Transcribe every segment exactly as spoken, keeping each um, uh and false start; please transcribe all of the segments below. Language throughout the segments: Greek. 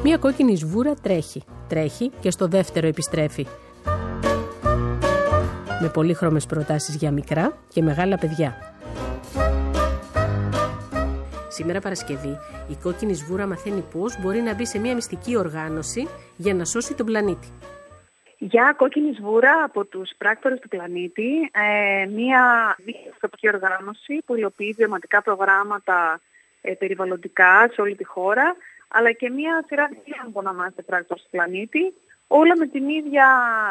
Μία κόκκινη σβούρα τρέχει, τρέχει και στο δεύτερο επιστρέφει. Με πολύχρωμες προτάσεις για μικρά και μεγάλα παιδιά. Σήμερα Παρασκευή, η κόκκινη σβούρα μαθαίνει πώς μπορεί να μπει σε μια μυστική οργάνωση για να σώσει τον πλανήτη. Για κόκκινη σβούρα από τους πράκτορες του πλανήτη, ε, μια μη-κερδοσκοπική οργάνωση που υλοποιεί βιωματικά προγράμματα ε, περιβαλλοντικά σε όλη τη χώρα, αλλά και μια σειρά φίλων που ονομάζεται πράκτορες του πλανήτη, όλα με την ίδια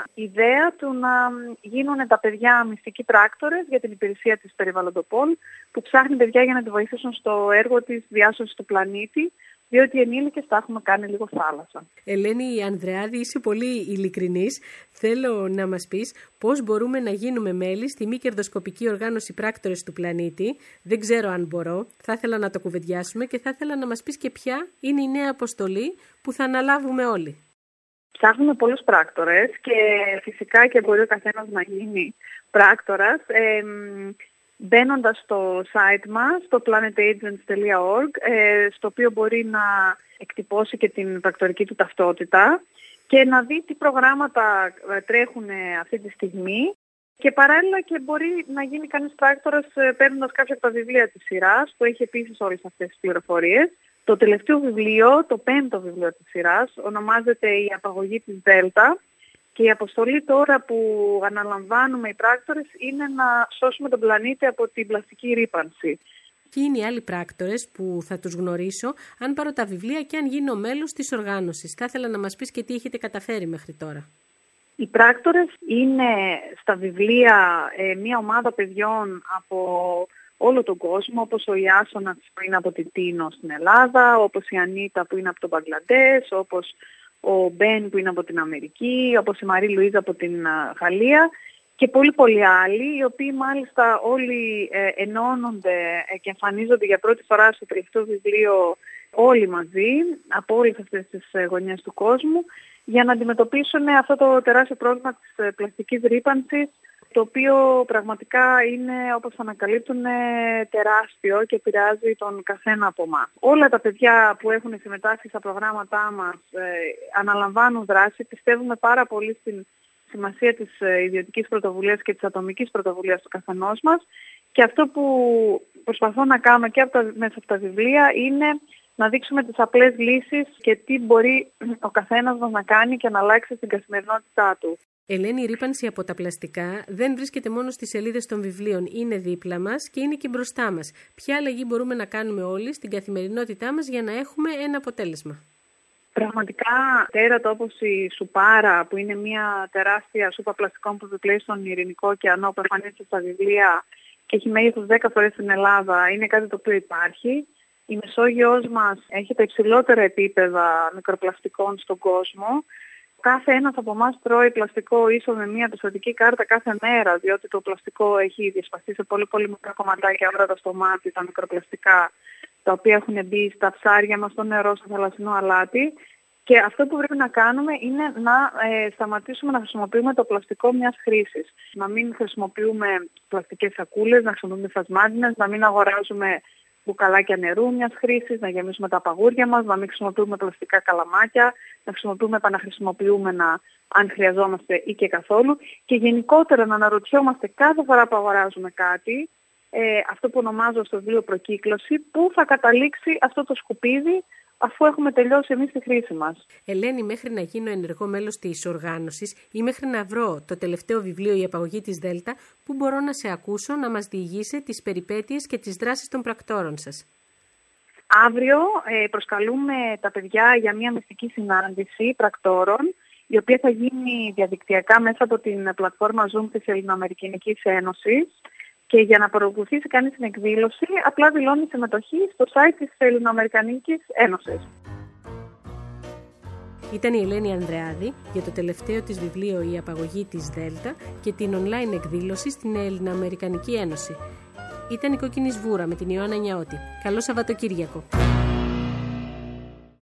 ιδέα του να γίνουν τα παιδιά μυστικοί πράκτορες για την υπηρεσία της Περιβαλλοντοπόλ, που ψάχνει παιδιά για να τη βοηθήσουν στο έργο της διάσωσης του πλανήτη, διότι οι ενήλικες τα έχουμε κάνει λίγο θάλασσα. Ελένη Ανδρεάδη, είσαι πολύ ειλικρινής. Θέλω να μας πεις πώς μπορούμε να γίνουμε μέλη στη μη κερδοσκοπική οργάνωση Πράκτορες του Πλανήτη. Δεν ξέρω αν μπορώ. Θα ήθελα να το κουβεντιάσουμε και θα ήθελα να μας πεις και ποια είναι η νέα αποστολή που θα αναλάβουμε όλοι. Ψάχνουμε πολλούς πράκτορες και φυσικά και μπορεί ο καθένας να γίνει πράκτορας. Ε, Μπαίνοντας στο site μας, στο planet agents τελεία org, στο οποίο μπορεί να εκτυπώσει και την πρακτορική του ταυτότητα και να δει τι προγράμματα τρέχουν αυτή τη στιγμή και παράλληλα και μπορεί να γίνει κανείς πράκτορας παίρνοντας κάποια από τα βιβλία της σειράς που έχει επίσης όλες αυτές τις πληροφορίες. Το τελευταίο βιβλίο, το πέμπτο βιβλίο της σειράς, ονομάζεται «Η απαγωγή της Δέλτα». Και η αποστολή τώρα που αναλαμβάνουμε οι πράκτορες είναι να σώσουμε τον πλανήτη από την πλαστική ρύπανση. Ποιοι είναι οι άλλοι πράκτορες που θα τους γνωρίσω αν πάρω τα βιβλία και αν γίνω μέλος της οργάνωσης? Θα ήθελα να μας πεις και τι έχετε καταφέρει μέχρι τώρα. Οι πράκτορες είναι στα βιβλία ε, μια ομάδα παιδιών από όλο τον κόσμο, όπως ο Ιάσονας που είναι από την Τίνο στην Ελλάδα, όπως η Ανίτα που είναι από τον Μπαγκλαντές, όπως ο Μπεν που είναι από την Αμερική, όπως η Μαρή Λουίζα από την Γαλλία και πολλοί πολλοί άλλοι, οι οποίοι μάλιστα όλοι ε, ενώνονται και εμφανίζονται για πρώτη φορά στο τελευταίο βιβλίο όλοι μαζί, από όλες αυτές τις γωνιές του κόσμου, για να αντιμετωπίσουν αυτό το τεράστιο πρόβλημα της πλαστικής ρύπανσης, το οποίο πραγματικά είναι, όπως ανακαλύπτουν, τεράστιο και επηρεάζει τον καθένα από εμάς. Όλα τα παιδιά που έχουν συμμετάσχει στα προγράμματά μας ε, αναλαμβάνουν δράση. Πιστεύουμε πάρα πολύ στην σημασία της ε, ιδιωτικής πρωτοβουλίας και της ατομικής πρωτοβουλίας του καθενός μας και αυτό που προσπαθώ να κάνω και από τα, μέσα από τα βιβλία είναι να δείξουμε τις απλές λύσεις και τι μπορεί ο καθένας μας να κάνει και να αλλάξει στην καθημερινότητά του. Ελένη, η ρύπανση από τα πλαστικά δεν βρίσκεται μόνο στις σελίδες των βιβλίων. Είναι δίπλα μας και είναι και μπροστά μας. Ποια αλλαγή μπορούμε να κάνουμε όλοι στην καθημερινότητά μας για να έχουμε ένα αποτέλεσμα? Πραγματικά, τέρατα όπως η Σουπάρα, που είναι μια τεράστια σούπα πλαστικών που επιπλέει στον Ειρηνικό ωκεανό, που εμφανίζεται στα βιβλία και έχει μέγεθος δέκα φορές στην Ελλάδα, είναι κάτι το οποίο υπάρχει. Η Μεσόγειος μας έχει τα υψηλότερα επίπεδα μικροπλαστικών στον κόσμο. Κάθε ένας από εμάς τρώει πλαστικό ίσο με μια πιστωτική κάρτα κάθε μέρα, διότι το πλαστικό έχει διασπαστεί σε πολύ πολύ μικρά κομματάκια όλα τα στο μάτι, τα μικροπλαστικά, τα οποία έχουν μπει στα ψάρια μας, στο νερό, στο θαλασσινό αλάτι. Και αυτό που πρέπει να κάνουμε είναι να ε, σταματήσουμε να χρησιμοποιούμε το πλαστικό μιας χρήσης. Να μην χρησιμοποιούμε πλαστικές σακούλες, να χρησιμοποιούμε φασμάτινες, να μην αγοράζουμε μπουκαλάκια νερού μιας χρήσης, να γεμίσουμε τα παγούρια μας, να μην χρησιμοποιούμε πλαστικά καλαμάκια, να χρησιμοποιούμε επαναχρησιμοποιούμενα αν χρειαζόμαστε ή και καθόλου και γενικότερα να αναρωτιόμαστε κάθε φορά που αγοράζουμε κάτι, ε, αυτό που ονομάζω στο βιβλίο προκύκλωση, πού θα καταλήξει αυτό το σκουπίδι αφού έχουμε τελειώσει εμείς τη χρήση μας. Ελένη, μέχρι να γίνω ενεργό μέλος της οργάνωσης ή μέχρι να βρω το τελευταίο βιβλίο «Η απαγωγή της Δέλτα», πού μπορώ να σε ακούσω να μας διηγήσει τις περιπέτειες και τις δράσεις των πρακτόρων σας? Αύριο ε, προσκαλούμε τα παιδιά για μια μυστική συνάντηση πρακτόρων, η οποία θα γίνει διαδικτυακά μέσα από την πλατφόρμα Zoom της Ελληνοαμερικανικής Ένωσης. Και για να παρακολουθήσει κανείς την εκδήλωση, απλά δηλώνει συμμετοχή στο site της Ελληνοαμερικανικής Ένωσης. Ήταν η Ελένη Ανδρεάδη για το τελευταίο της βιβλίο «Η απαγωγή της Δέλτα» και την online εκδήλωση στην Ελληνοαμερικανική Ένωση. Ήταν η Κόκκινη Σβούρα με την Ιωάννα Νιαώτη. Καλό Σαββατοκύριακο!